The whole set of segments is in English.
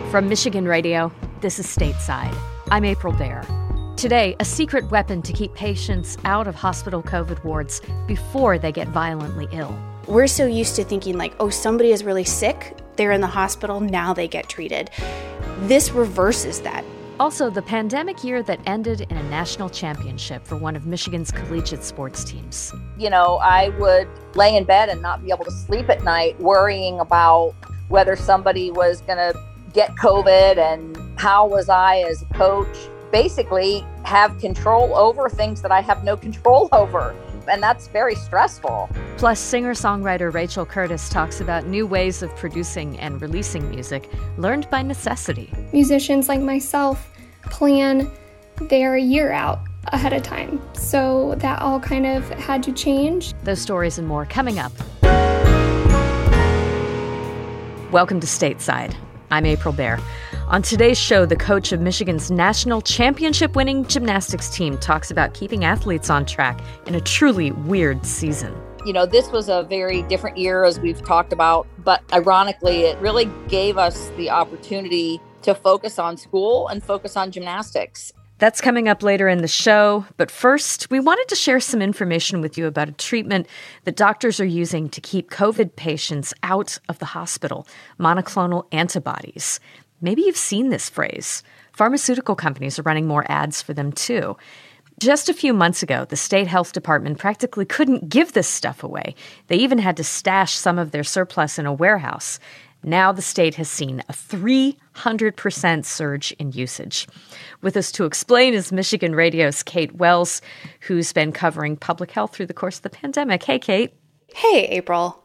From Michigan Radio, this is Stateside. I'm April Baer. Today, a secret weapon to keep patients out of hospital COVID wards before they get violently ill. We're so used to thinking like, oh, somebody is really sick, they're in the hospital, now they get treated. This reverses that. Also, the pandemic year that ended in a national championship for one of Michigan's collegiate sports teams. You know, I would lay in bed and not be able to sleep at night worrying about whether somebody was going to get COVID and how was I as a coach basically have control over things that I have no control over. And that's very stressful. Plus, singer-songwriter Rachel Curtis talks about new ways of producing and releasing music learned by necessity. Musicians like myself plan their year out ahead of time. So that all kind of had to change. Those stories and more coming up. Welcome to Stateside. I'm April Baer. On today's show, the coach of Michigan's national championship-winning gymnastics team talks about keeping athletes on track in a truly weird season. You know, this was a very different year, as we've talked about, but ironically, it really gave us the opportunity to focus on school and focus on gymnastics. That's coming up later in the show. But first, we wanted to share some information with you about a treatment that doctors are using to keep COVID patients out of the hospital, monoclonal antibodies. Maybe you've seen this phrase. Pharmaceutical companies are running more ads for them, too. Just a few months ago, the state health department practically couldn't give this stuff away. They even had to stash some of their surplus in a warehouse. Now the state has seen a 300% surge in usage. With us to explain is Michigan Radio's Kate Wells, who's been covering public health through the course of the pandemic. Hey, Kate. Hey, April.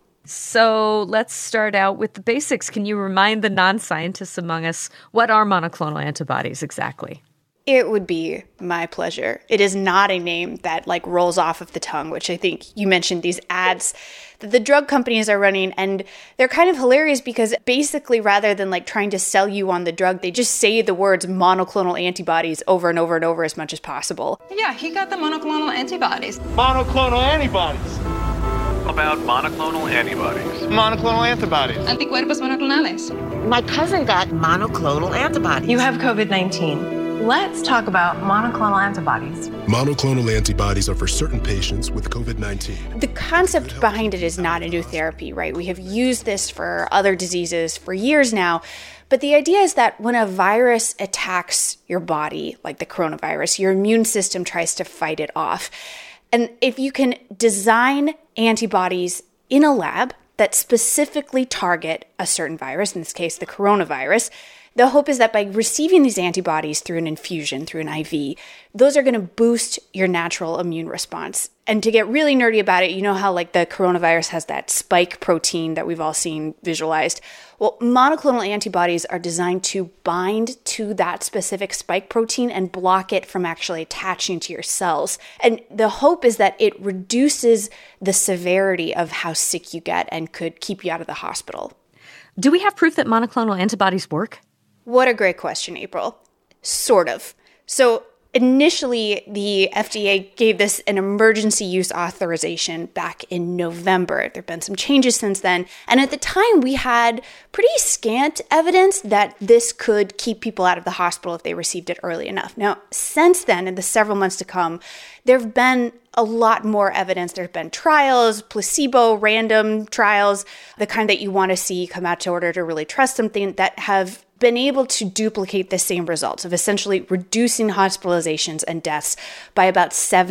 So let's start out with the basics. Can you remind the non-scientists among us, what are monoclonal antibodies exactly? It would be my pleasure. It is not a name that rolls off of the tongue, which I think you mentioned these ads that the drug companies are running. And they're kind of hilarious because basically rather than trying to sell you on the drug, they just say the words monoclonal antibodies over and over and over as much as possible. Yeah, he got the monoclonal antibodies. Monoclonal antibodies. About monoclonal antibodies. Monoclonal antibodies. Anticuerpos monoclonales. My cousin got monoclonal antibodies. You have COVID-19. Let's talk about monoclonal antibodies. Monoclonal antibodies are for certain patients with COVID-19. The concept behind it is not a new therapy, right? We have used this for other diseases for years now. But the idea is that when a virus attacks your body, like the coronavirus, your immune system tries to fight it off. And if you can design antibodies in a lab that specifically target a certain virus, in this case, the coronavirus, the hope is that by receiving these antibodies through an infusion, through an IV, those are going to boost your natural immune response. And to get really nerdy about it, you know how the coronavirus has that spike protein that we've all seen visualized? Well, monoclonal antibodies are designed to bind to that specific spike protein and block it from actually attaching to your cells. And the hope is that it reduces the severity of how sick you get and could keep you out of the hospital. Do we have proof that monoclonal antibodies work? What a great question, April. Sort of. So initially, the FDA gave this an emergency use authorization back in November. There have been some changes since then. And at the time, we had pretty scant evidence that this could keep people out of the hospital if they received it early enough. Now, since then, in the several months to come, there have been a lot more evidence. There have been trials, placebo, random trials, the kind that you want to see come out in order to really trust something, that have been able to duplicate the same results of essentially reducing hospitalizations and deaths by about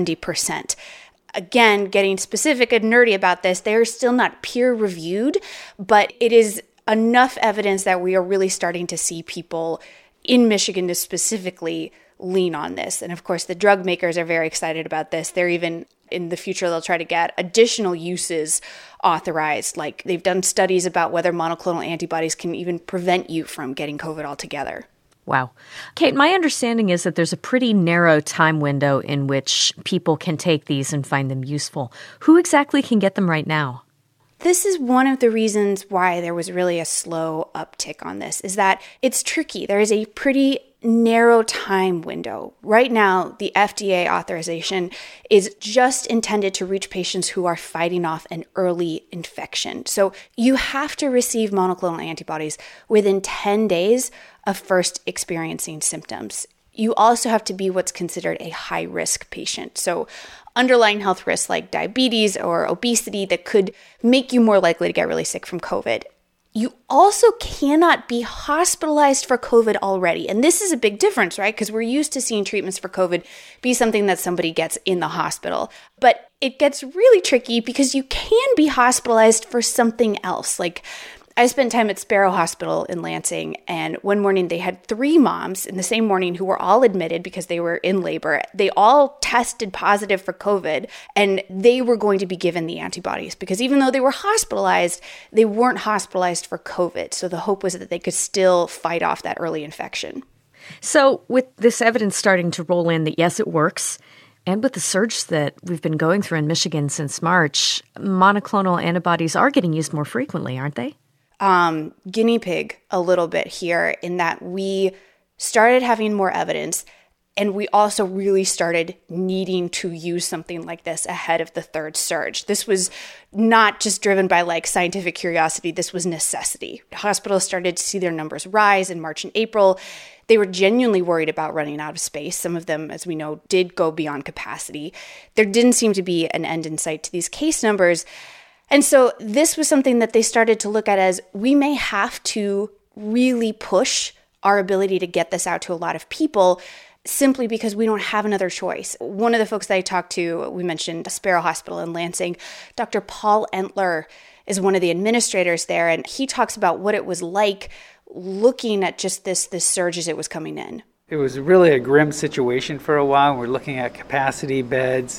70%. Again, getting specific and nerdy about this, they are still not peer-reviewed, but it is enough evidence that we are really starting to see people in Michigan to specifically lean on this. And of course, the drug makers are very excited about this. They're even, in the future, they'll try to get additional uses authorized. They've done studies about whether monoclonal antibodies can even prevent you from getting COVID altogether. Wow. Kate, my understanding is that there's a pretty narrow time window in which people can take these and find them useful. Who exactly can get them right now? This is one of the reasons why there was really a slow uptick on this, is that it's tricky. There is a pretty narrow time window. Right now, the FDA authorization is just intended to reach patients who are fighting off an early infection. So you have to receive monoclonal antibodies within 10 days of first experiencing symptoms. You also have to be what's considered a high-risk patient. So underlying health risks like diabetes or obesity that could make you more likely to get really sick from COVID. You also cannot be hospitalized for COVID already. And this is a big difference, right? Because we're used to seeing treatments for COVID be something that somebody gets in the hospital. But it gets really tricky because you can be hospitalized for something else. Like, I spent time at Sparrow Hospital in Lansing, and one morning they had 3 moms in the same morning who were all admitted because they were in labor. They all tested positive for COVID, and they were going to be given the antibodies because even though they were hospitalized, they weren't hospitalized for COVID. So the hope was that they could still fight off that early infection. So with this evidence starting to roll in that, yes, it works, and with the surge that we've been going through in Michigan since March, monoclonal antibodies are getting used more frequently, aren't they? Guinea pig a little bit here in that we started having more evidence and we also really started needing to use something like this ahead of the third surge. This was not just driven by like scientific curiosity. This was necessity. Hospitals started to see their numbers rise in March and April. They were genuinely worried about running out of space. Some of them, as we know, did go beyond capacity. There didn't seem to be an end in sight to these case numbers. And so this was something that they started to look at as we may have to really push our ability to get this out to a lot of people simply because we don't have another choice. One of the folks that I talked to, we mentioned Sparrow Hospital in Lansing, Dr. Paul Entler is one of the administrators there, and he talks about what it was like looking at just this surge as it was coming in. It was really a grim situation for a while. We're looking at capacity beds,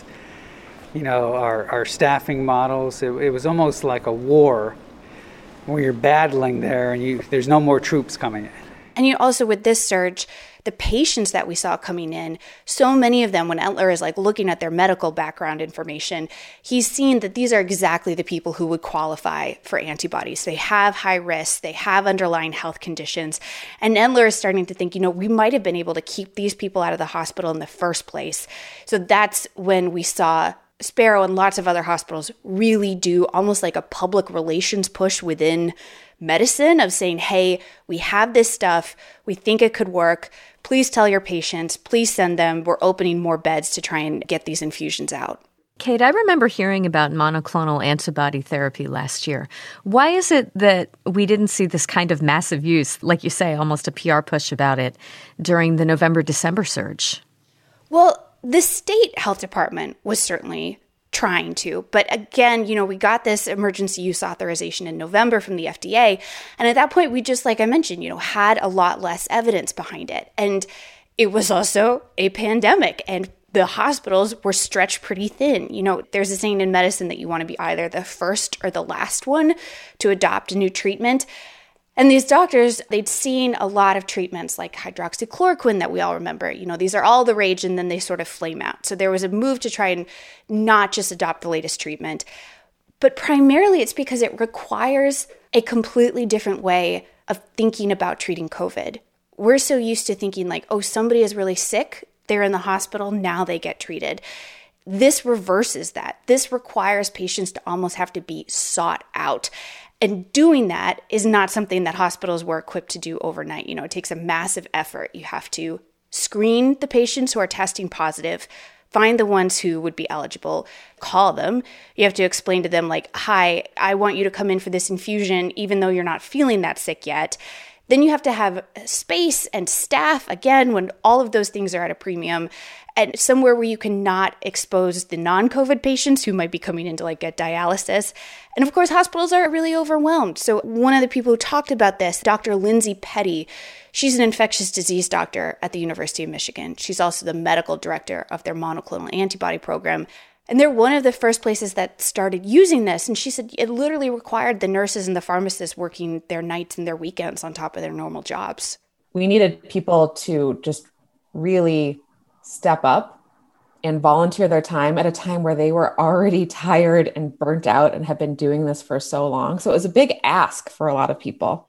our staffing models. It was almost like a war where you're battling there and there's no more troops coming in. And also with this surge, the patients that we saw coming in, so many of them, when Entler is like looking at their medical background information, he's seen that these are exactly the people who would qualify for antibodies. They have high risk, they have underlying health conditions. And Entler is starting to think, we might have been able to keep these people out of the hospital in the first place. So that's when we saw Sparrow and lots of other hospitals really do almost like a public relations push within medicine of saying, hey, we have this stuff, we think it could work, please tell your patients, please send them, we're opening more beds to try and get these infusions out. Kate, I remember hearing about monoclonal antibody therapy last year. Why is it that we didn't see this kind of massive use, like you say, almost a PR push about it, during the November-December surge? Well, the state health department was certainly trying to. But again, we got this emergency use authorization in November from the FDA. And at that point, we just, like I mentioned, had a lot less evidence behind it. And it was also a pandemic and the hospitals were stretched pretty thin. There's a saying in medicine that you want to be either the first or the last one to adopt a new treatment. And these doctors, they'd seen a lot of treatments like hydroxychloroquine that we all remember. These are all the rage and then they sort of flame out. So there was a move to try and not just adopt the latest treatment. But primarily it's because it requires a completely different way of thinking about treating COVID. We're so used to thinking like, oh, somebody is really sick, they're in the hospital, now they get treated. This reverses that. This requires patients to almost have to be sought out. And doing that is not something that hospitals were equipped to do overnight. It takes a massive effort. You have to screen the patients who are testing positive, find the ones who would be eligible, call them. You have to explain to them like, hi, I want you to come in for this infusion, even though you're not feeling that sick yet. Then you have to have space and staff, again, when all of those things are at a premium, and somewhere where you cannot expose the non-COVID patients who might be coming in to get dialysis. And of course, hospitals are really overwhelmed. So one of the people who talked about this, Dr. Lindsay Petty, she's an infectious disease doctor at the University of Michigan. She's also the medical director of their monoclonal antibody program. And they're one of the first places that started using this. And she said it literally required the nurses and the pharmacists working their nights and their weekends on top of their normal jobs. We needed people to just really step up and volunteer their time at a time where they were already tired and burnt out and have been doing this for so long. So it was a big ask for a lot of people.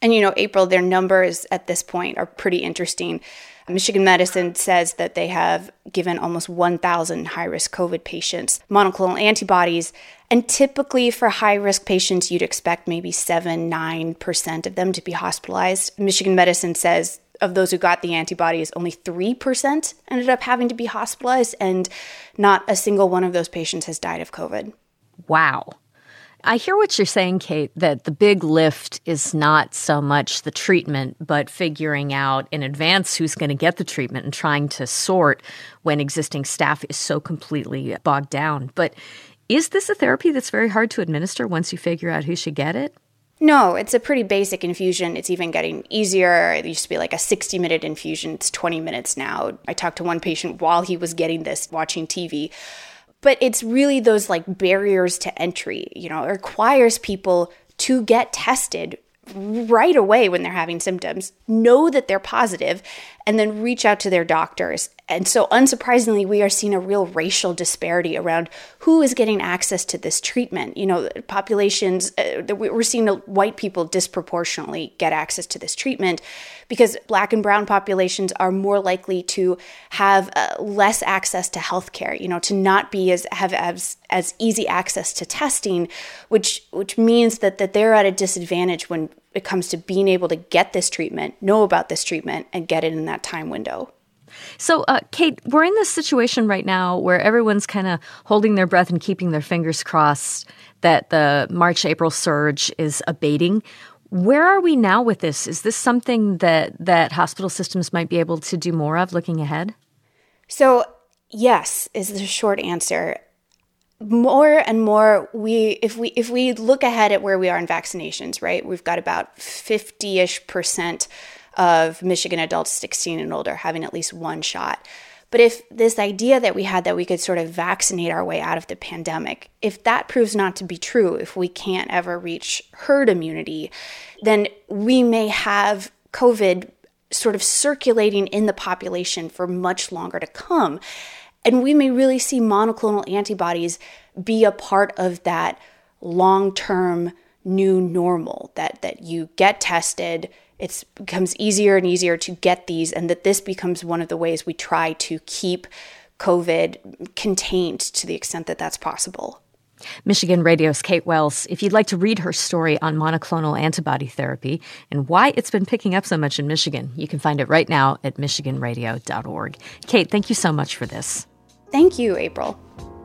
And, April, their numbers at this point are pretty interesting. Michigan Medicine says that they have given almost 1,000 high-risk COVID patients monoclonal antibodies. And typically for high-risk patients, you'd expect maybe 7-9% of them to be hospitalized. Michigan Medicine says of those who got the antibodies, only 3% ended up having to be hospitalized, and not a single one of those patients has died of COVID. Wow. I hear what you're saying, Kate, that the big lift is not so much the treatment, but figuring out in advance who's going to get the treatment and trying to sort when existing staff is so completely bogged down. But is this a therapy that's very hard to administer once you figure out who should get it? No, it's a pretty basic infusion. It's even getting easier. It used to be like a 60-minute infusion. It's 20 minutes now. I talked to one patient while he was getting this, watching TV. But it's really those barriers to entry. It requires people to get tested right away when they're having symptoms, know that they're positive, and then reach out to their doctors. And so unsurprisingly, we are seeing a real racial disparity around who is getting access to this treatment. Populations, we're seeing white people disproportionately get access to this treatment because Black and brown populations are more likely to have less access to healthcare, to not be as easy access to testing, which means that they're at a disadvantage when it comes to being able to get this treatment, know about this treatment, and get it in that time window. So, Kate, we're in this situation right now where everyone's kind of holding their breath and keeping their fingers crossed that the March-April surge is abating. Where are we now with this? Is this something that hospital systems might be able to do more of looking ahead? So, yes, is the short answer. More and more, if we look ahead at where we are in vaccinations, right? We've got about 50-ish% of Michigan adults 16 and older having at least one shot. But if this idea that we had that we could sort of vaccinate our way out of the pandemic, if that proves not to be true, if we can't ever reach herd immunity, then we may have COVID sort of circulating in the population for much longer to come. And we may really see monoclonal antibodies be a part of that long-term new normal, that you get tested, it becomes easier and easier to get these, and that this becomes one of the ways we try to keep COVID contained to the extent that that's possible. Michigan Radio's Kate Wells. If you'd like to read her story on monoclonal antibody therapy and why it's been picking up so much in Michigan, you can find it right now at michiganradio.org. Kate, thank you so much for this. Thank you, April.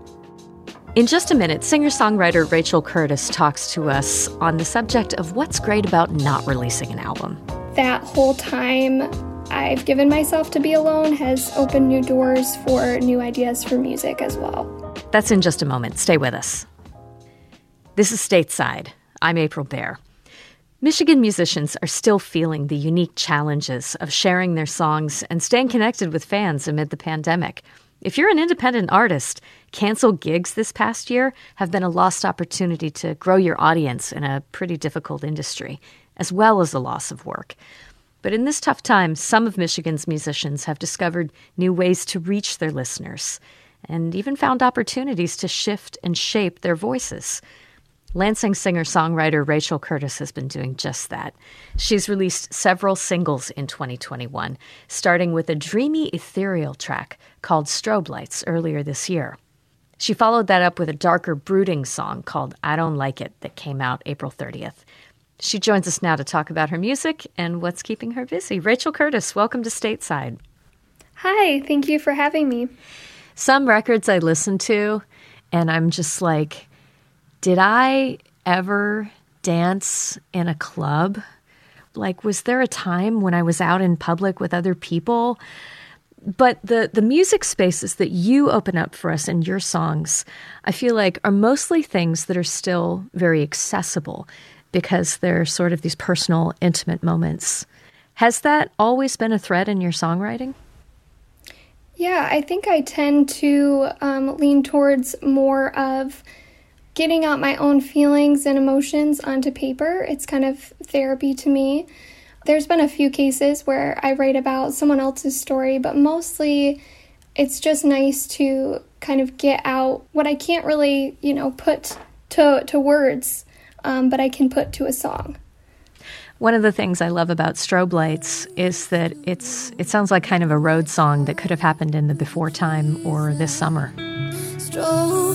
In just a minute, singer-songwriter Rachel Curtis talks to us on the subject of what's great about not releasing an album. That whole time I've given myself to be alone has opened new doors for new ideas for music as well. That's in just a moment. Stay with us. This is Stateside. I'm April Baer. Michigan musicians are still feeling the unique challenges of sharing their songs and staying connected with fans amid the pandemic. If you're an independent artist, canceled gigs this past year have been a lost opportunity to grow your audience in a pretty difficult industry, as well as the loss of work. But in this tough time, some of Michigan's musicians have discovered new ways to reach their listeners and even found opportunities to shift and shape their voices. Lansing singer-songwriter Rachel Curtis has been doing just that. She's released several singles in 2021, starting with a dreamy, ethereal track called Strobe Lights earlier this year. She followed that up with a darker, brooding song called I Don't Like It that came out April 30th. She joins us now to talk about her music and what's keeping her busy. Rachel Curtis, welcome to Stateside. Hi, thank you for having me. Some records I listen to, and I'm just like, did I ever dance in a club? Like, was there a time when I was out in public with other people? But the music spaces that you open up for us in your songs, I feel like are mostly things that are still very accessible because they're sort of these personal, intimate moments. Has that always been a thread in your songwriting? Yeah, I think I tend to lean towards more of getting out my own feelings and emotions onto paper. It's kind of therapy to me. There's been a few cases where I write about someone else's story, but mostly it's just nice to kind of get out what I can't really, put to words, but I can put to a song. One of the things I love about Strobe Lights is that it sounds like kind of a road song that could have happened in the before time or this summer. Strobe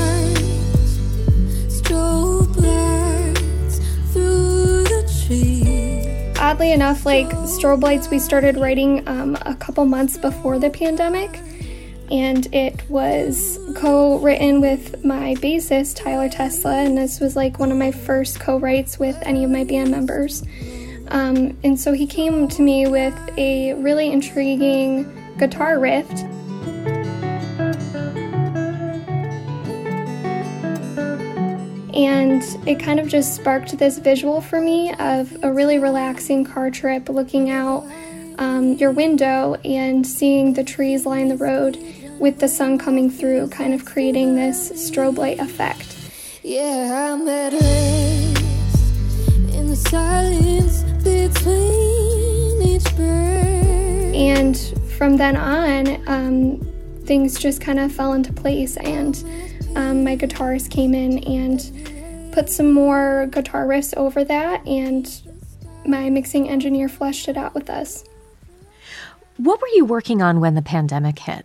lights through the trees. Oddly enough, like Strobe Lights, we started writing a couple months before the pandemic, and it was co-written with my bassist, Tyler Tesla, and this was like one of my first co-writes with any of my band members. And so he came to me with a really intriguing guitar riff. And it kind of just sparked this visual for me of a really relaxing car trip, looking out your window and seeing the trees line the road with the sun coming through, kind of creating this strobe light effect. Yeah, I'm at rest in the silence between each breath. And from then on, things just kind of fell into place, and my guitarist came in and put some more guitar riffs over that, and my mixing engineer fleshed it out with us. What were you working on when the pandemic hit?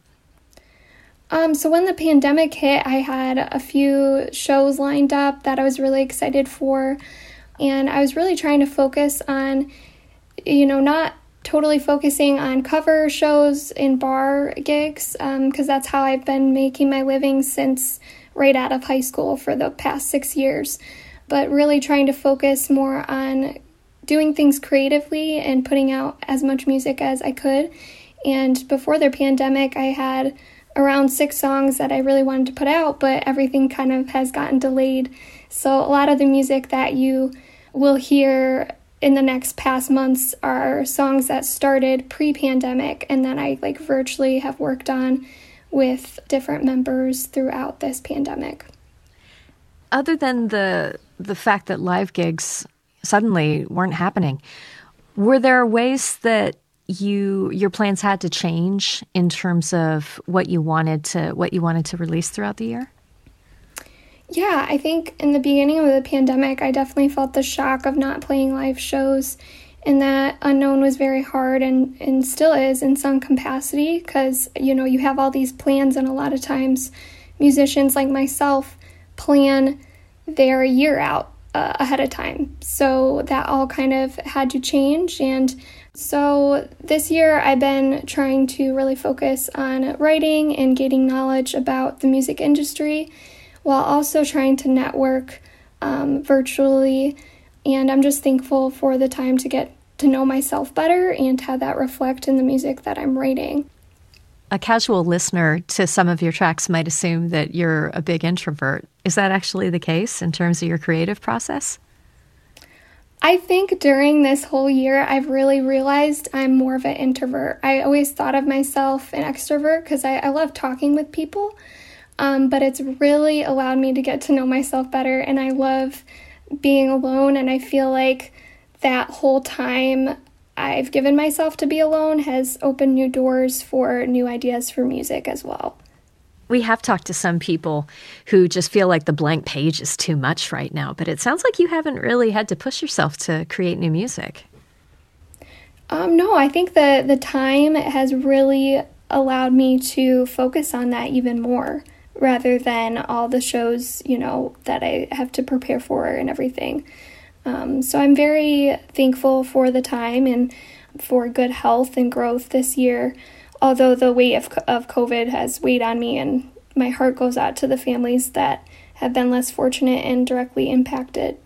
So when the pandemic hit, I had a few shows lined up that I was really excited for, and I was really trying to focus on, not totally focusing on cover shows in bar gigs, because that's how I've been making my living since right out of high school for the past 6 years, but really trying to focus more on doing things creatively and putting out as much music as I could. And before the pandemic, I had around 6 songs that I really wanted to put out, but everything kind of has gotten delayed. So a lot of the music that you will hear in the next past months are songs that started pre-pandemic, and then I virtually have worked on with different members throughout this pandemic. Other than the fact that live gigs suddenly weren't happening, were there ways that your plans had to change in terms of what you wanted to release throughout the year? Yeah, I think in the beginning of the pandemic, I definitely felt the shock of not playing live shows, and that unknown was very hard and still is in some capacity, because, you have all these plans, and a lot of times musicians like myself plan their year out ahead of time. So that all kind of had to change. And so this year I've been trying to really focus on writing and gaining knowledge about the music industry, while also trying to network virtually. And I'm just thankful for the time to get to know myself better and have that reflect in the music that I'm writing. A casual listener to some of your tracks might assume that you're a big introvert. Is that actually the case in terms of your creative process? I think during this whole year, I've really realized I'm more of an introvert. I always thought of myself an extrovert because I love talking with people, but it's really allowed me to get to know myself better, and I love being alone, and I feel like that whole time I've given myself to be alone has opened new doors for new ideas for music as well. We have talked to some people who just feel like the blank page is too much right now, but it sounds like you haven't really had to push yourself to create new music. No, I think the time has really allowed me to focus on that even more, rather than all the shows, that I have to prepare for and everything. So I'm very thankful for the time and for good health and growth this year, although the weight of COVID has weighed on me, and my heart goes out to the families that have been less fortunate and directly impacted.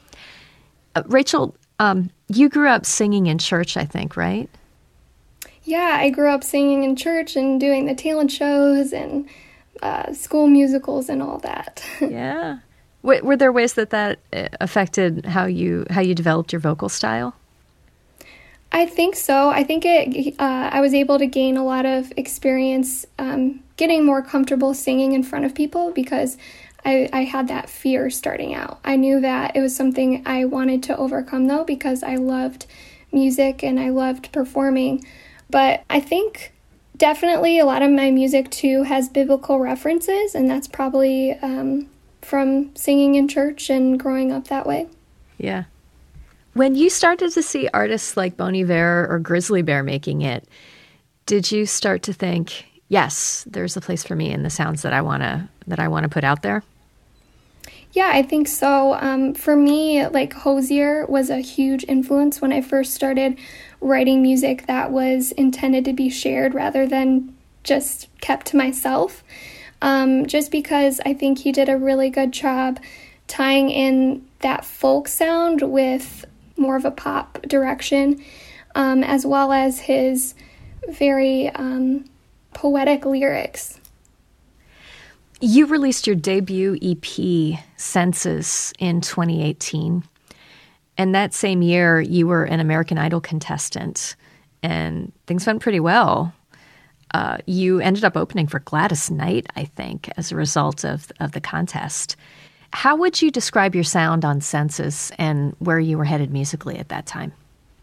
Rachel, you grew up singing in church, I think, right? Yeah, I grew up singing in church and doing the talent shows and school musicals and all that. Yeah. Were there ways that affected how you developed your vocal style? I think so. I think I was able to gain a lot of experience getting more comfortable singing in front of people, because I had that fear starting out. I knew that it was something I wanted to overcome, though, because I loved music and I loved performing. But I think definitely a lot of my music, too, has biblical references, and that's probably from singing in church and growing up that way. Yeah. When you started to see artists like Bon Iver or Grizzly Bear making it, did you start to think, yes, there's a place for me in the sounds that I want to put out there? Yeah, I think so. For me, like Hozier was a huge influence when I first started writing music that was intended to be shared rather than just kept to myself. Just because I think he did a really good job tying in that folk sound with more of a pop direction, as well as his very poetic lyrics. You released your debut EP, Senses, in 2018. And that same year, you were an American Idol contestant, and things went pretty well. You ended up opening for Gladys Knight, I think, as a result of the contest. How would you describe your sound on Senses and where you were headed musically at that time?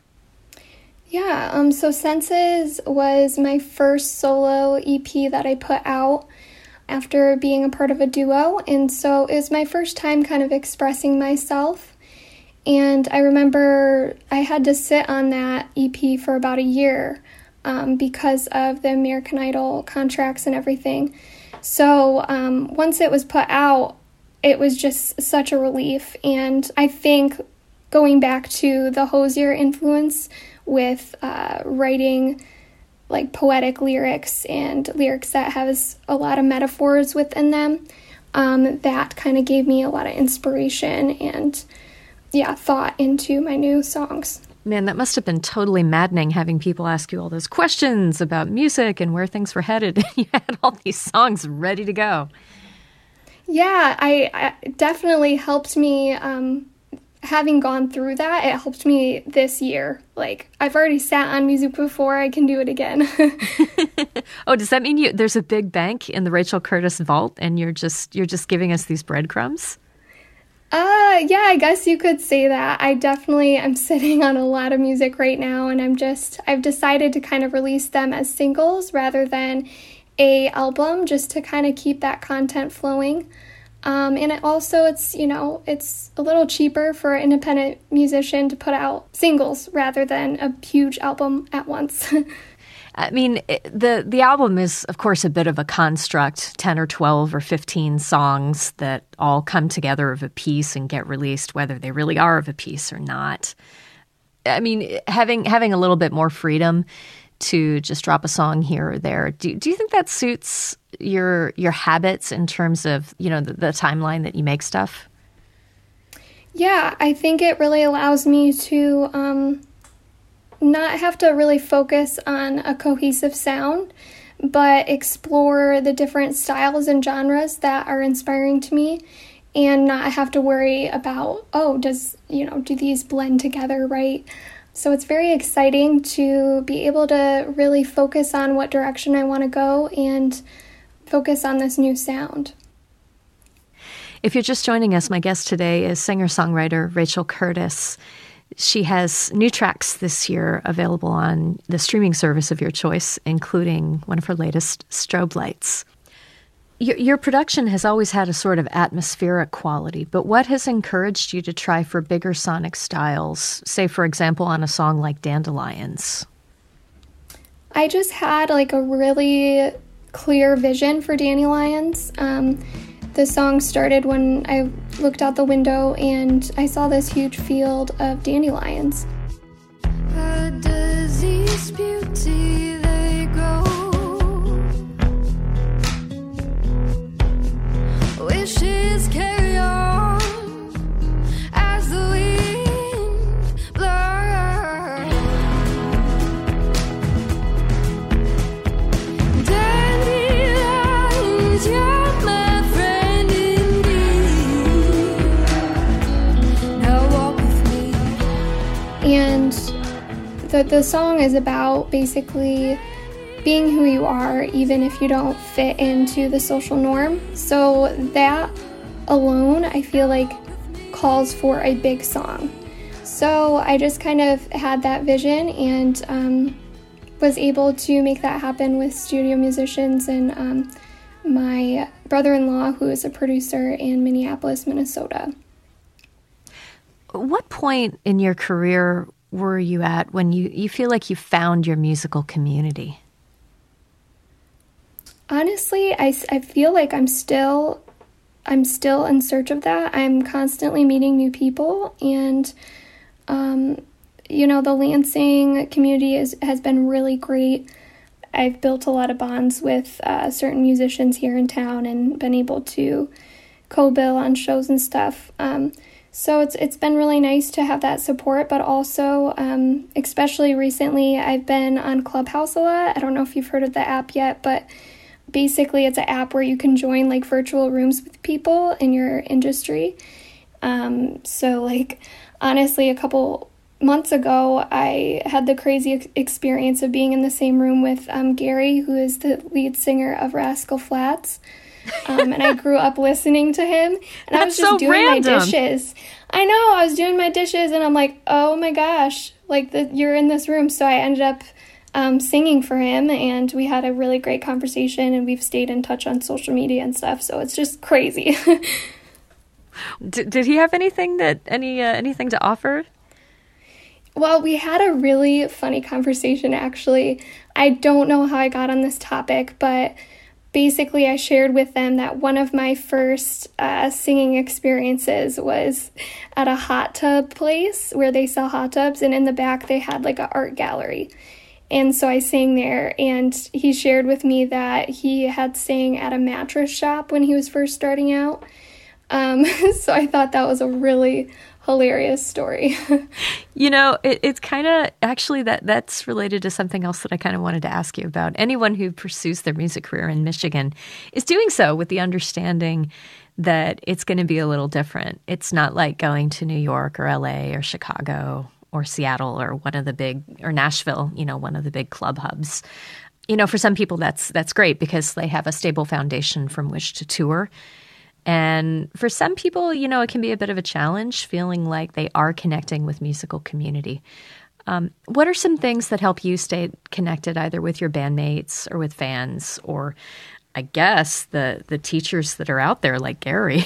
Yeah, so Senses was my first solo EP that I put out after being a part of a duo, and so it was my first time kind of expressing myself. And I remember I had to sit on that EP for about a year because of the American Idol contracts and everything. So once it was put out, it was just such a relief. And I think going back to the Hozier influence with writing like poetic lyrics and lyrics that has a lot of metaphors within them, that kind of gave me a lot of inspiration and thought into my new songs. Man, that must have been totally maddening having people ask you all those questions about music and where things were headed. You had all these songs ready to go. Yeah, I definitely helped me. Having gone through that, it helped me this year. Like, I've already sat on music before, I can do it again. Oh, does that mean there's a big bank in the Rachel Curtis vault and you're just giving us these breadcrumbs? Yeah, I guess you could say that. I'm sitting on a lot of music right now, and I've decided to kind of release them as singles rather than a album, just to kind of keep that content flowing. And it's a little cheaper for an independent musician to put out singles rather than a huge album at once. I mean, the album is, of course, a bit of a construct, 10 or 12 or 15 songs that all come together of a piece and get released, whether they really are of a piece or not. I mean, having a little bit more freedom to just drop a song here or there, do you think that suits your habits in terms of, the timeline that you make stuff? Yeah, I think it really allows me to not have to really focus on a cohesive sound, but explore the different styles and genres that are inspiring to me, and not have to worry about, do these blend together right? So it's very exciting to be able to really focus on what direction I want to go and focus on this new sound. If you're just joining us, my guest today is singer-songwriter Rachel Curtis. She has new tracks this year available on the streaming service of your choice, including one of her latest, Strobe Lights. Your production has always had a sort of atmospheric quality, but what has encouraged you to try for bigger sonic styles, say, for example, on a song like Dandelions? I just had a really clear vision for Dandelions. The song started when I looked out the window and I saw this huge field of dandelions. A disease beauty they grow. Wishes carry on as the wind blows. Dandelions, you're my friend indeed. Now walk with me. And the song is about basically being who you are, even if you don't fit into the social norm. So that alone, I feel like, calls for a big song. So I just kind of had that vision and was able to make that happen with studio musicians and my brother-in-law, who is a producer in Minneapolis, Minnesota. What point in your career were you at when you feel like you found your musical community? Honestly, I feel like I'm still in search of that. I'm constantly meeting new people, and the Lansing community has been really great. I've built a lot of bonds with certain musicians here in town and been able to co-bill on shows and stuff. So it's been really nice to have that support, but also, especially recently, I've been on Clubhouse a lot. I don't know if you've heard of the app yet, but basically it's an app where you can join like virtual rooms with people in your industry. So like, honestly, a couple months ago, I had the crazy experience of being in the same room with Gary, who is the lead singer of Rascal Flatts. And I grew up listening to him, and I was just doing my dishes. I know, I was doing my dishes, and I'm like, oh my gosh, like you're in this room. So I ended up singing for him, and we had a really great conversation, and we've stayed in touch on social media and stuff. So it's just crazy. Did he have anything to offer? Well, we had a really funny conversation, actually. I don't know how I got on this topic, but basically I shared with them that one of my first singing experiences was at a hot tub place where they sell hot tubs, and in the back they had like an art gallery. And so I sang there, and he shared with me that he had sang at a mattress shop when he was first starting out. So I thought that was a really hilarious story. It's kind of actually that's related to something else that I kind of wanted to ask you about. Anyone who pursues their music career in Michigan is doing so with the understanding that it's going to be a little different. It's not like going to New York or LA or Chicago or Seattle or Nashville, one of the big club hubs. For some people that's great because they have a stable foundation from which to tour. And for some people, it can be a bit of a challenge feeling like they are connecting with musical community. What are some things that help you stay connected either with your bandmates or with fans or, I guess, the teachers that are out there like Gary?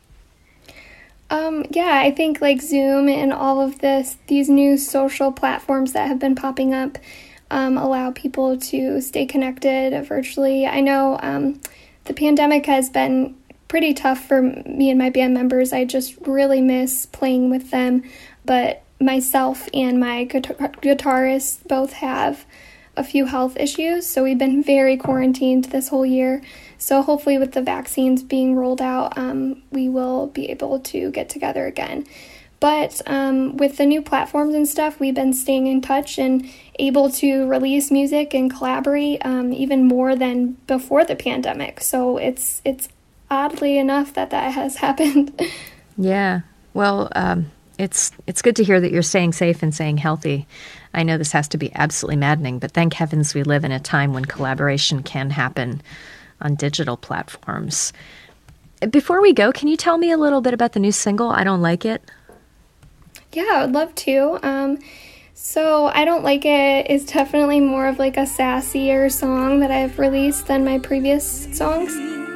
Yeah, I think like Zoom and all of these new social platforms that have been popping up allow people to stay connected virtually. I know the pandemic has been pretty tough for me and my band members. I just really miss playing with them, but myself and my guitarist both have a few health issues, so we've been very quarantined this whole year. So hopefully with the vaccines being rolled out, we will be able to get together again. But with the new platforms and stuff, we've been staying in touch and able to release music and collaborate even more than before the pandemic. So it's oddly enough that has happened. Yeah. Well, it's good to hear that you're staying safe and staying healthy. I know this has to be absolutely maddening, but thank heavens we live in a time when collaboration can happen on digital platforms. Before we go, can you tell me a little bit about the new single, I Don't Like It? Yeah, I would love to. So I Don't Like It is definitely more of like a sassier song that I've released than my previous songs.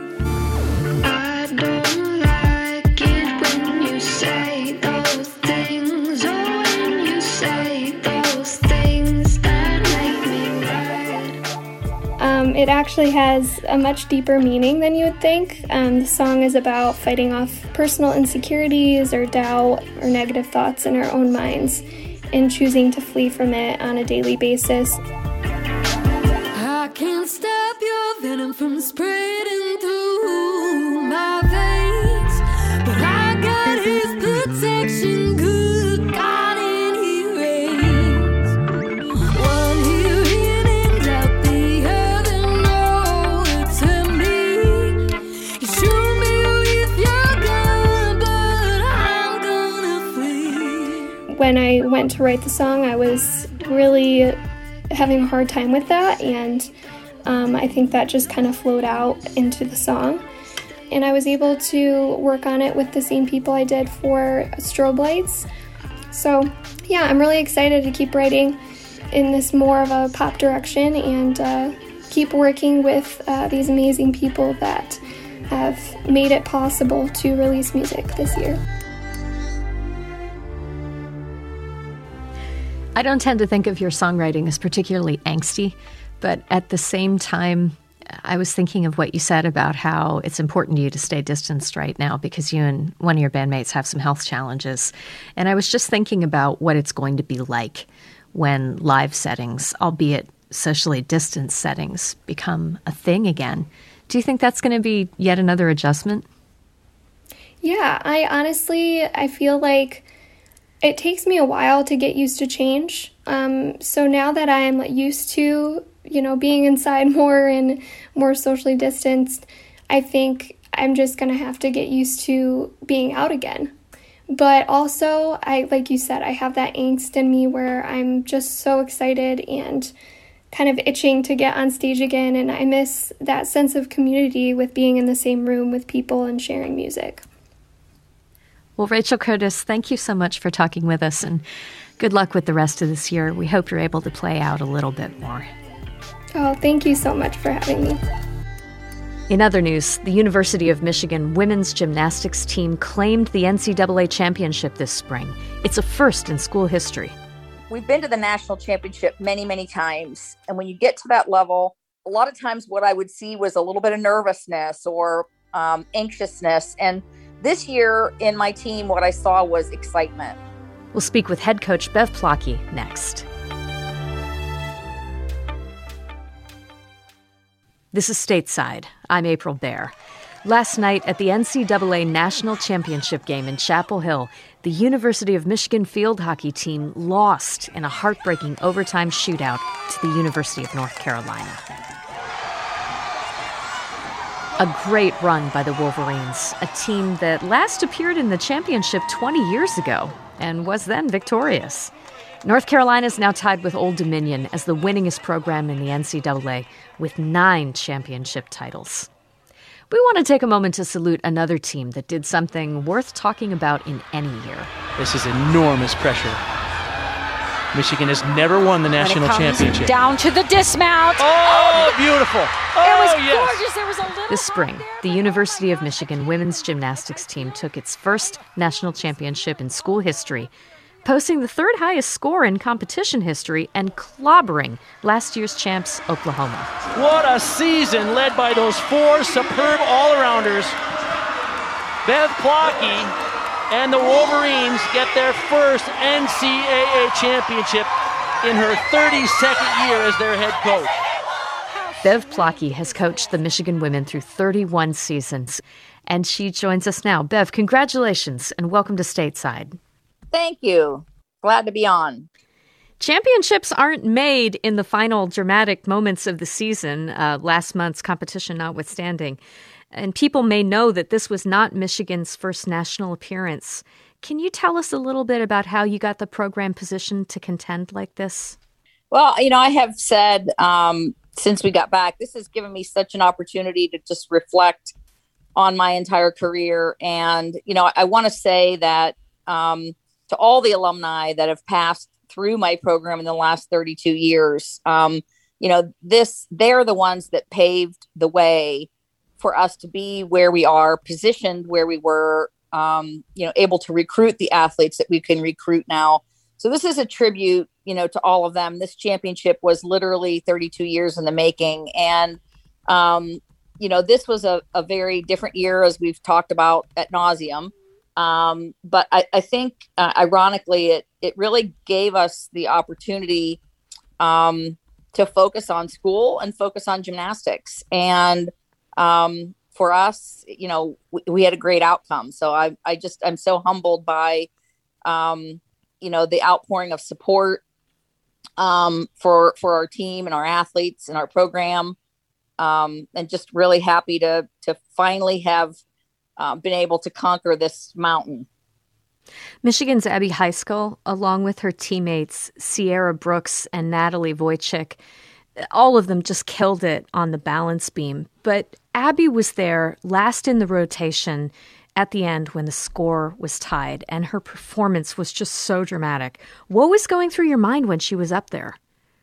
I don't like it when you say those things, or when you say those things that make me mad. It actually has a much deeper meaning than you would think. The song is about fighting off personal insecurities or doubt or negative thoughts in our own minds and choosing to flee from it on a daily basis. I can't stop your venom from spreading through my veins, but I got his protection, good God, and he reigns. One ear in and out, the other nowhere to me. You shoot me with your gun, but I'm gonna flee. When I went to write the song, I was really having a hard time with that, and I think that just kind of flowed out into the song. And I was able to work on it with the same people I did for Strobe Lights. So yeah, I'm really excited to keep writing in this more of a pop direction and keep working with these amazing people that have made it possible to release music this year. I don't tend to think of your songwriting as particularly angsty, but at the same time, I was thinking of what you said about how it's important to you to stay distanced right now because you and one of your bandmates have some health challenges. And I was just thinking about what it's going to be like when live settings, albeit socially distanced settings, become a thing again. Do you think that's going to be yet another adjustment? Yeah, I feel like it takes me a while to get used to change. So now that I'm used to, being inside more and more socially distanced, I think I'm just going to have to get used to being out again. But also, like you said, I have that angst in me where I'm just so excited and kind of itching to get on stage again. And I miss that sense of community with being in the same room with people and sharing music. Well, Rachel Curtis, thank you so much for talking with us, and good luck with the rest of this year. We hope you're able to play out a little bit more. Oh, thank you so much for having me. In other news, the University of Michigan women's gymnastics team claimed the NCAA championship this spring. It's a first in school history. We've been to the national championship many, many times. And when you get to that level, a lot of times what I would see was a little bit of nervousness or anxiousness. And this year in my team, what I saw was excitement. We'll speak with head coach Bev Plotke next. This is Stateside. I'm April Baer. Last night at the NCAA National Championship game in Chapel Hill, the University of Michigan field hockey team lost in a heartbreaking overtime shootout to the University of North Carolina. A great run by the Wolverines, a team that last appeared in the championship 20 years ago and was then victorious. North Carolina is now tied with Old Dominion as the winningest program in the NCAA with 9 championship titles. We want to take a moment to salute another team that did something worth talking about in any year. This is enormous pressure. Michigan has never won the national championship. Down to the dismount. Oh, beautiful. Oh, it was yes. gorgeous. There was a little This spring, the University of Michigan women's gymnastics team took its first national championship in school history, posting the third highest score in competition history and clobbering last year's champs, Oklahoma. What a season led by those 4 superb all-arounders. Bev Plotke and the Wolverines get their first NCAA championship in her 32nd year as their head coach. Bev Plotke has coached the Michigan women through 31 seasons, and she joins us now. Bev, congratulations and welcome to Stateside. Thank you. Glad to be on. Championships aren't made in the final dramatic moments of the season, last month's competition notwithstanding. And people may know that this was not Michigan's first national appearance. Can you tell us a little bit about how you got the program positioned to contend like this? Well, I have said since we got back, this has given me such an opportunity to just reflect on my entire career. And, I want to say that to all the alumni that have passed through my program in the last 32 years, they're the ones that paved the way for us to be where we are, positioned where we were, able to recruit the athletes that we can recruit now. So this is a tribute, to all of them. This championship was literally 32 years in the making. And, this was a very different year, as we've talked about ad nauseum. But I think, ironically, it really gave us the opportunity to focus on school and focus on gymnastics. And for us, we had a great outcome. So I'm so humbled by, the outpouring of support for our team and our athletes and our program, and just really happy to finally have been able to conquer this mountain. Michigan's Abby Heiskell, along with her teammates Sierra Brooks and Natalie Wojcik, all of them just killed it on the balance beam. But Abby was there last in the rotation at the end when the score was tied, and her performance was just so dramatic. What was going through your mind when she was up there?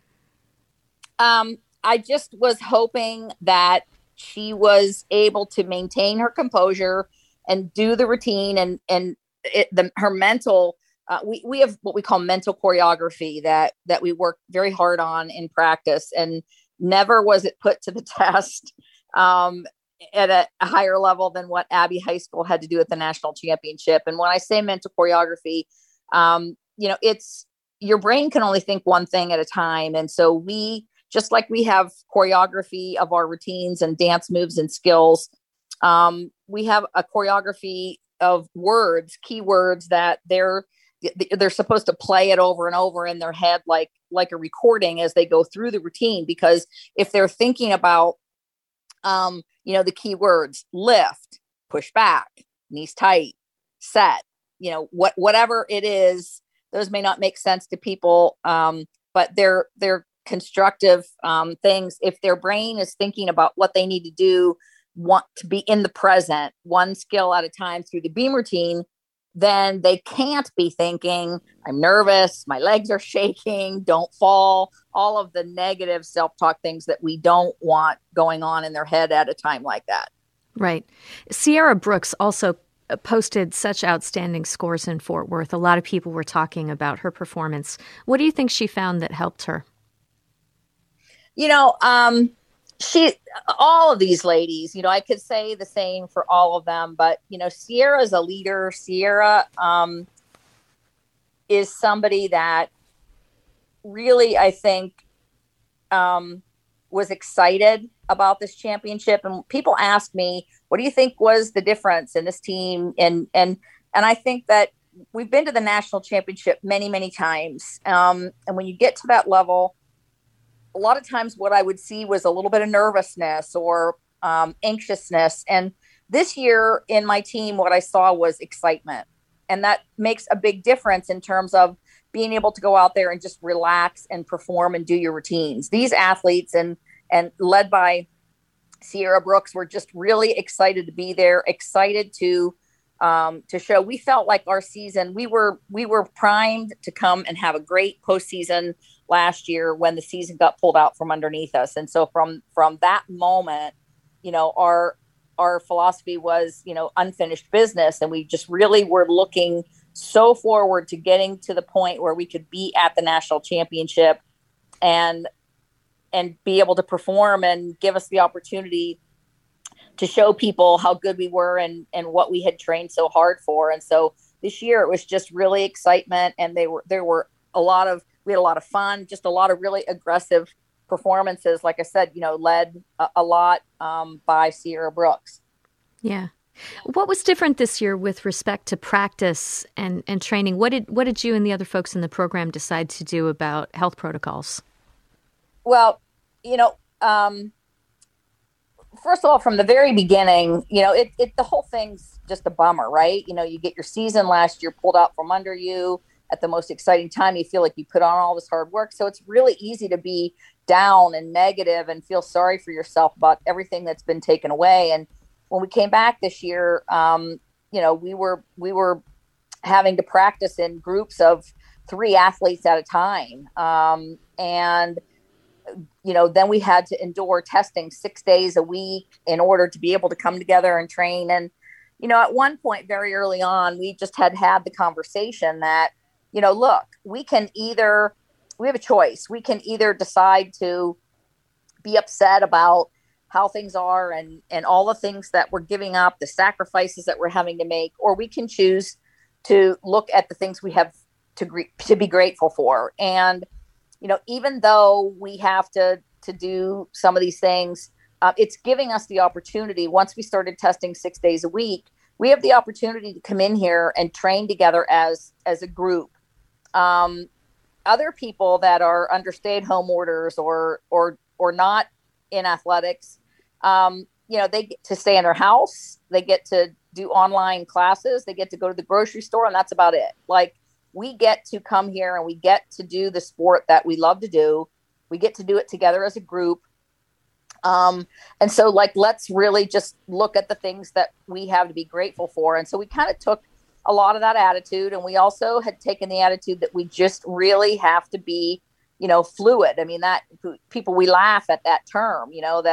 I just was hoping that she was able to maintain her composure and do the routine, and her mental we have what we call mental choreography that we work very hard on in practice, and never was it put to the test at a higher level than what Abbey High School had to do at the national championship. And when I say mental choreography, it's your brain can only think one thing at a time. And so we, just like we have choreography of our routines and dance moves and skills, we have a choreography of words, keywords that they're supposed to play it over and over in their head, like a recording as they go through the routine. Because if they're thinking about, the key words, lift, push back, knees tight, set, whatever it is, those may not make sense to people. But they're constructive things. If their brain is thinking about what they need to do, want to be in the present, one skill at a time through the beam routine, then they can't be thinking, I'm nervous, my legs are shaking, don't fall, all of the negative self-talk things that we don't want going on in their head at a time like that. Right. Sierra Brooks also posted such outstanding scores in Fort Worth. A lot of people were talking about her performance. What do you think she found that helped her? All of these ladies, I could say the same for all of them, but, Sierra is a leader. Sierra is somebody that really, I think, was excited about this championship. And people ask me, what do you think was the difference in this team? And I think that we've been to the national championship many, many times. And when you get to that level, a lot of times what I would see was a little bit of nervousness or anxiousness. And this year in my team, what I saw was excitement. And that makes a big difference in terms of being able to go out there and just relax and perform and do your routines. These athletes and led by Sierra Brooks were just really excited to be there, excited to show. We felt like our season, we were primed to come and have a great postseason last year when the season got pulled out from underneath us. And so from that moment, our philosophy was, unfinished business. And we just really were looking so forward to getting to the point where we could be at the national championship and be able to perform and give us the opportunity to show people how good we were and what we had trained so hard for. And so this year it was just really excitement, and we had a lot of fun, just a lot of really aggressive performances. Like I said, led a lot by Sierra Brooks. Yeah. What was different this year with respect to practice and training? What did you and the other folks in the program decide to do about health protocols? Well, first of all, from the very beginning, the whole thing's just a bummer, right? You get your season last year pulled out from under you at the most exciting time. You feel like you put on all this hard work. So it's really easy to be down and negative and feel sorry for yourself about everything that's been taken away. And when we came back this year, we were having to practice in groups of 3 athletes at a time. Then we had to endure testing 6 days a week in order to be able to come together and train. And, at one point very early on, we just had the conversation that, look, we have a choice. We can either decide to be upset about how things are and all the things that we're giving up, the sacrifices that we're having to make, or we can choose to look at the things we have to be grateful for. And, even though we have to do some of these things, it's giving us the opportunity. Once we started testing 6 days a week, we have the opportunity to come in here and train together as a group. Other people that are under stay-at-home orders or not in athletics, they get to stay in their house. They get to do online classes. They get to go to the grocery store, and that's about it. Like, we get to come here and we get to do the sport that we love to do. We get to do it together as a group. And so let's really just look at the things that we have to be grateful for. And so we kind of took a lot of that attitude, and we also had taken the attitude that we just really have to be, fluid. I mean, that people, we laugh at that term, that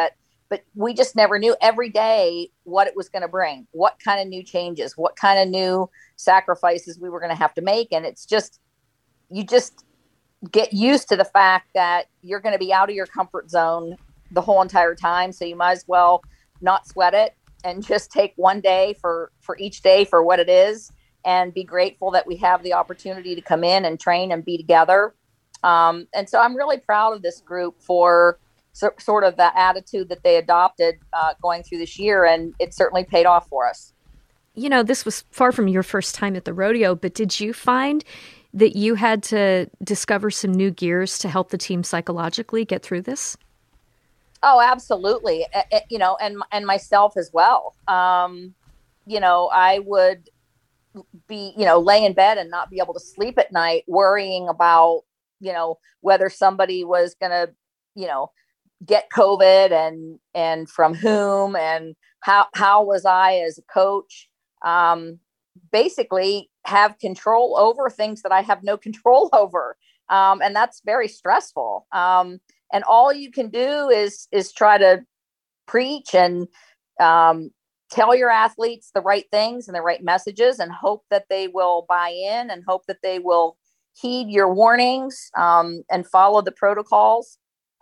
but we just never knew every day what it was going to bring, what kind of new changes, what kind of new sacrifices we were going to have to make. And it's just, you just get used to the fact that you're going to be out of your comfort zone the whole entire time. So you might as well not sweat it and just take one day for each day for what it is, and be grateful that we have the opportunity to come in and train and be together. And so I'm really proud of this group for sort of the attitude that they adopted going through this year, and it certainly paid off for us. You know, this was far from your first time at the rodeo, but did you find that you had to discover some new gears to help the team psychologically get through this? Oh, absolutely. You know, and myself as well. You know, I would be, you know, lay in bed and not be able to sleep at night, worrying about, you know, whether somebody was going to, you know, get COVID and from whom, and how was I as a coach, basically have control over things that I have no control over. And that's very stressful. And all you can do is try to preach and tell your athletes the right things and the right messages, and hope that they will buy in, and hope that they will heed your warnings and follow the protocols.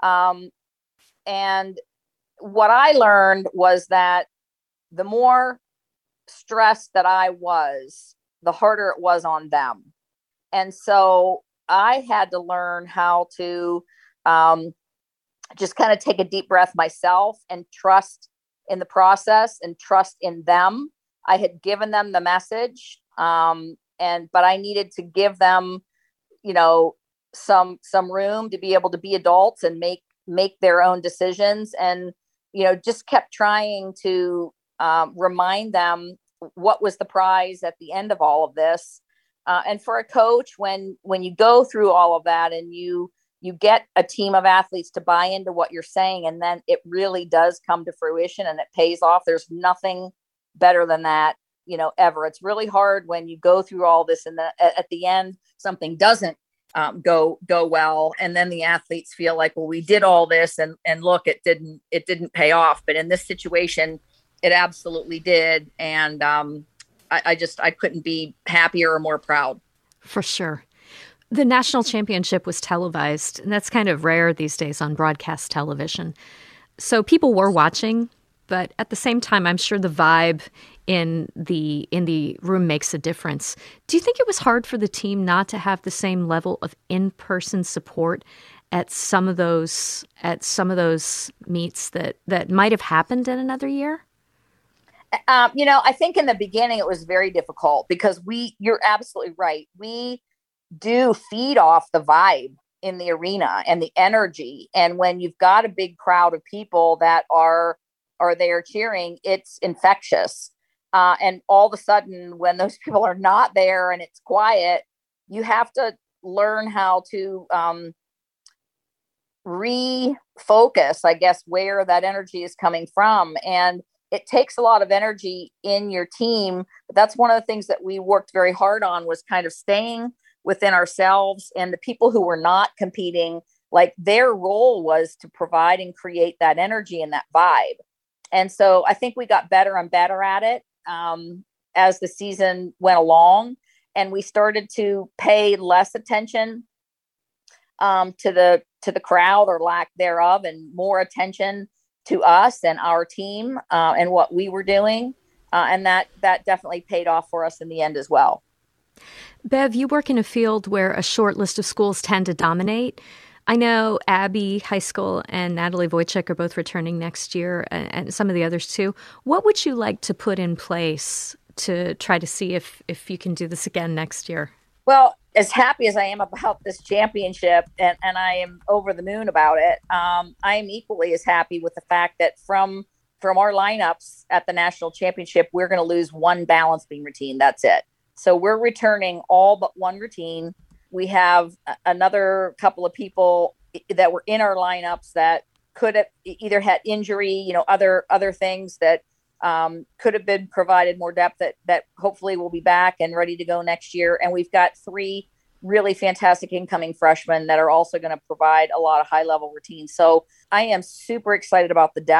And what I learned was that the more stressed that I was, the harder it was on them. And so I had to learn how to just kind of take a deep breath myself and trust in the process and trust in them. I had given them the message, but I needed to give them, you know, some room to be able to be adults and make their own decisions, and, you know, just kept trying to remind them what was the prize at the end of all of this. And for a coach, when you go through all of that and you get a team of athletes to buy into what you're saying, and then it really does come to fruition and it pays off, there's nothing better than that, you know, ever. It's really hard when you go through all this and at the end, something doesn't go well. And then the athletes feel like, well, we did all this and look, it didn't pay off. But in this situation, it absolutely did. And I couldn't be happier or more proud. For sure. The national championship was televised, and that's kind of rare these days on broadcast television. So people were watching, but at the same time, I'm sure the vibe in the room makes a difference. Do you think it was hard for the team not to have the same level of in-person support at some of those meets that might have happened in another year? You know, I think in the beginning it was very difficult because you're absolutely right. We do feed off the vibe in the arena and the energy. And when you've got a big crowd of people that are there cheering, it's infectious. And all of a sudden, when those people are not there and it's quiet, you have to learn how to refocus, I guess, where that energy is coming from. And it takes a lot of energy in your team. But that's one of the things that we worked very hard on, was kind of staying within ourselves, and the people who were not competing, like, their role was to provide and create that energy and that vibe. And so I think we got better and better at it as the season went along, and we started to pay less attention to the crowd or lack thereof, and more attention to us and our team and what we were doing. And that definitely paid off for us in the end as well. Bev, you work in a field where a short list of schools tend to dominate. I know Abbey High School and Natalie Wojcik are both returning next year, and some of the others too. What would you like to put in place to try to see if you can do this again next year? Well, as happy as I am about this championship, and I am over the moon about it, I am equally as happy with the fact that from our lineups at the national championship, we're going to lose one balance beam routine. That's it. So we're returning all but one routine. We have another couple of people that were in our lineups that could have either had injury, other things that could have been provided more depth that hopefully will be back and ready to go next year. And we've got 3 really fantastic incoming freshmen that are also going to provide a lot of high level routines. So I am super excited about the depth.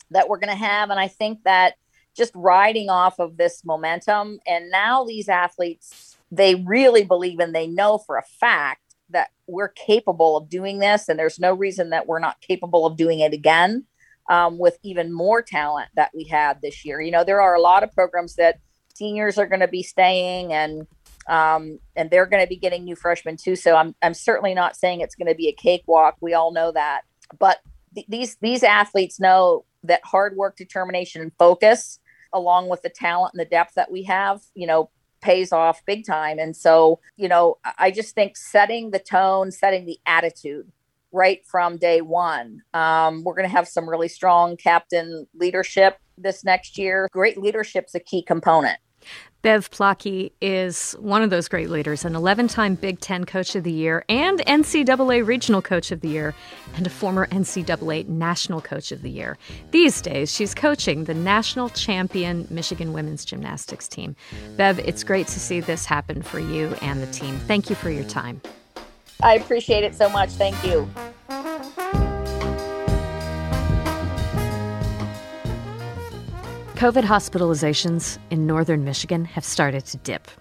that we're going to have. And I think that just riding off of this momentum, and now these athletes, they really believe and they know for a fact that we're capable of doing this. And there's no reason that we're not capable of doing it again with even more talent that we had this year. You know, there are a lot of programs that seniors are going to be staying and they're going to be getting new freshmen too. So I'm certainly not saying it's going to be a cakewalk. We all know that. But these athletes know that hard work, determination, and focus, along with the talent and the depth that we have, you know, pays off big time. And so, you know, I just think setting the tone, setting the attitude right from day one. We're going to have some really strong captain leadership this next year. Great leadership's a key component. Bev Plotke is one of those great leaders, an 11-time Big Ten Coach of the Year and NCAA Regional Coach of the Year, and a former NCAA National Coach of the Year. These days, she's coaching the national champion Michigan women's gymnastics team. Bev, it's great to see this happen for you and the team. Thank you for your time. I appreciate it so much. Thank you. COVID hospitalizations in northern Michigan have started to dip.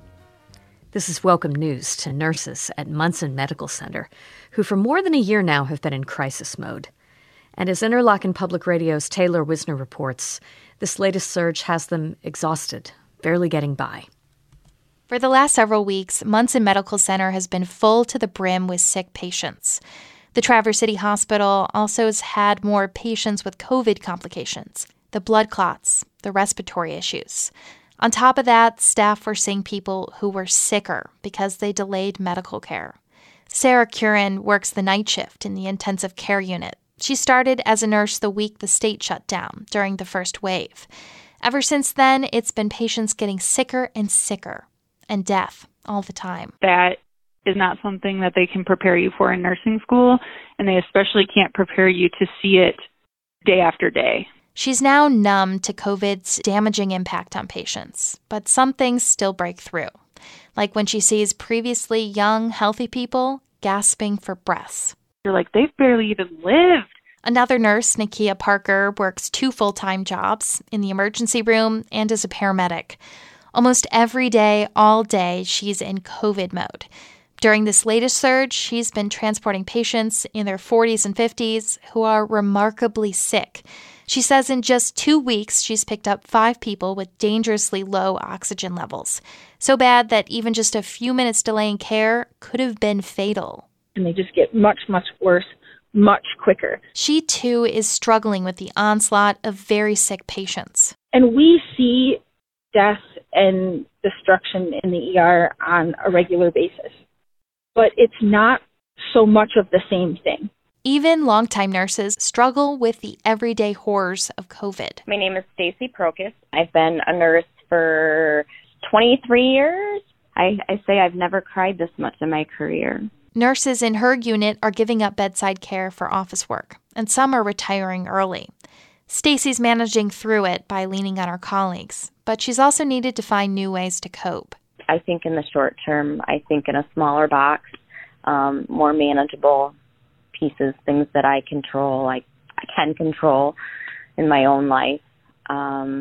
This is welcome news to nurses at Munson Medical Center, who for more than a year now have been in crisis mode. And as Interlochen Public Radio's Taylor Wisner reports, this latest surge has them exhausted, barely getting by. For the last several weeks, Munson Medical Center has been full to the brim with sick patients. The Traverse City Hospital also has had more patients with COVID complications, the blood clots, the respiratory issues. On top of that, staff were seeing people who were sicker because they delayed medical care. Sarah Curran works the night shift in the intensive care unit. She started as a nurse the week the state shut down during the first wave. Ever since then, it's been patients getting sicker and sicker, and death all the time. That is not something that they can prepare you for in nursing school, and they especially can't prepare you to see it day after day. She's now numb to COVID's damaging impact on patients, but some things still break through, like when she sees previously young, healthy people gasping for breaths. You're like, they've barely even lived. Another nurse, Nakia Parker, works 2 full-time jobs in the emergency room and as a paramedic. Almost every day, all day, she's in COVID mode. During this latest surge, she's been transporting patients in their 40s and 50s who are remarkably sick. She says in just 2 weeks, she's picked up 5 people with dangerously low oxygen levels. So bad that even just a few minutes delay in care could have been fatal. And they just get much, much worse, much quicker. She, too, is struggling with the onslaught of very sick patients. And we see death and destruction in the ER on a regular basis. But it's not so much of the same thing. Even longtime nurses struggle with the everyday horrors of COVID. My name is Stacy Prokus. I've been a nurse for 23 years. I say I've never cried this much in my career. Nurses in her unit are giving up bedside care for office work, and some are retiring early. Stacy's managing through it by leaning on her colleagues, but she's also needed to find new ways to cope. I think in the short term, I think in a smaller box, more manageable pieces, things that I control, I can control in my own life. I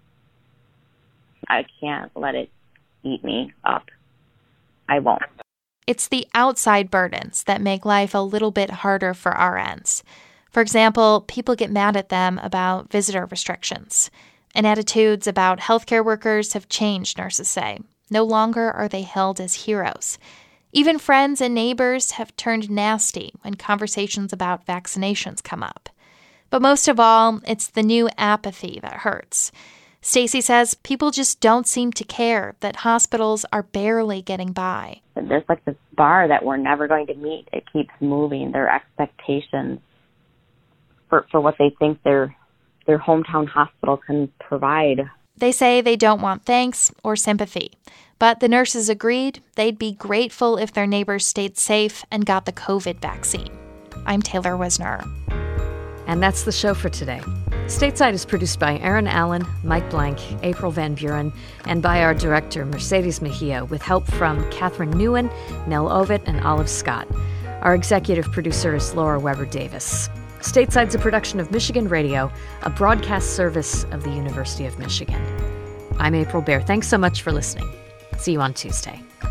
can't let it eat me up. I won't. It's the outside burdens that make life a little bit harder for RNs. For example, people get mad at them about visitor restrictions. And attitudes about healthcare workers have changed, nurses say. No longer are they held as heroes. Even friends and neighbors have turned nasty when conversations about vaccinations come up. But most of all, it's the new apathy that hurts. Stacy says people just don't seem to care that hospitals are barely getting by. There's like this bar that we're never going to meet. It keeps moving. Their expectations for what they think their hometown hospital can provide. They say they don't want thanks or sympathy. But the nurses agreed they'd be grateful if their neighbors stayed safe and got the COVID vaccine. I'm Taylor Wisner. And that's the show for today. Stateside is produced by Aaron Allen, Mike Blank, April Van Buren, and by our director, Mercedes Mejia, with help from Catherine Newen, Nell Ovett, and Olive Scott. Our executive producer is Laura Weber Davis. Stateside's a production of Michigan Radio, a broadcast service of the University of Michigan. I'm April Baer. Thanks so much for listening. See you on Tuesday.